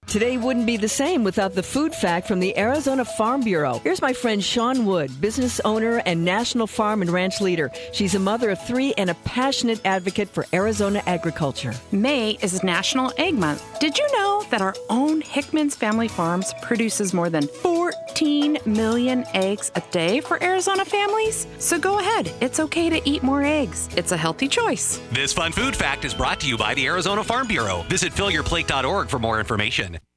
Today wouldn't be the same without the food fact from the Arizona Farm Bureau. Here's my friend Shawn Wood, business owner and national farm and ranch leader. She's a mother of 3 and a passionate advocate for Arizona agriculture. May is National Egg Month. Did you know that our own Hickman's Family Farms produces more than 14 million eggs a day for Arizona families? So go ahead. It's okay to eat more eggs. It's a healthy choice. This fun food fact is brought to you by the Arizona Farm Bureau. Visit fillyourplate.org for more information.